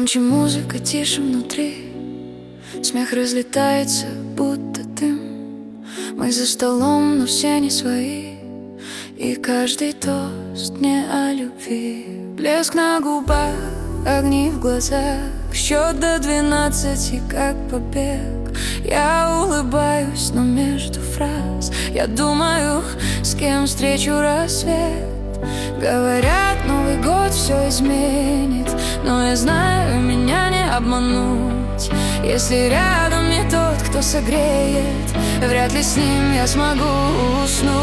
Громче музыка, тише внутри. Смех разлетается, будто дым. Мы за столом, но все не свои. И каждый тост не о любви. Блеск на губах, огни в глазах. Счет до 12, как побег. Я улыбаюсь, но между фраз я думаю, с кем встречу рассвет. Говорят, Новый год все изменит, но я знаю, меня не обмануть. Если рядом не тот, кто согреет, вряд ли с ним я смогу уснуть.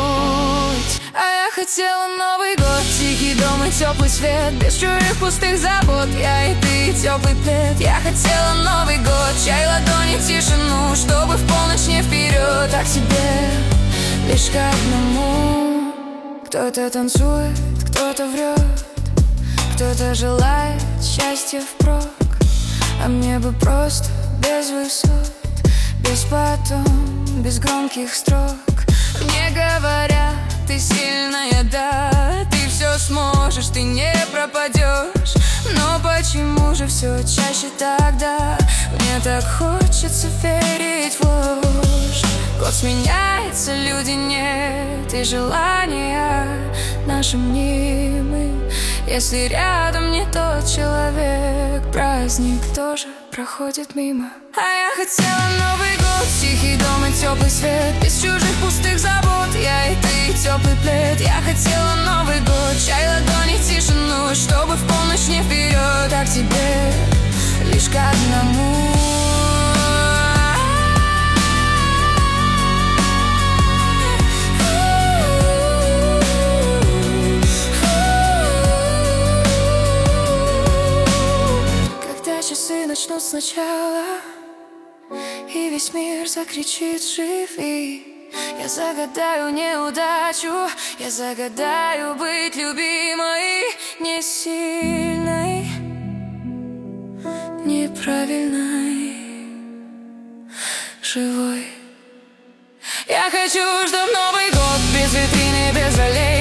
А я хотела Новый год, тихий дом и теплый свет, без чужих пустых забот, я и ты, теплый плед. Я хотела Новый год, чай, ладони, тишину, чтобы в полночь не вперед, а к тебе лишь к одному. Кто-то танцует, кто-то врет, кто-то желает счастья впрок. А мне бы просто без высот, без потом, без громких строк. Мне говорят, ты сильная, да, ты все сможешь, ты не пропадешь. Но почему же все чаще тогда мне так хочется верить в ложь? Год сменяется, люди нет, и желания наши мнимы. Если рядом не тот человек, праздник тоже проходит мимо. А я хотела Новый год, тихий дом и теплый свет, без чужих пустых забот, я и ты, теплый плед. Я хотела Новый год, чай, ладони, тишину, чтобы в полночь не вперед, а к тебе лишь к одному. Часы начнут сначала, и весь мир закричит «Живи!». Я загадаю неудачу, я загадаю быть любимой, не сильной, неправильной, живой. Я хочу, чтоб Новый год без витрины, без аллей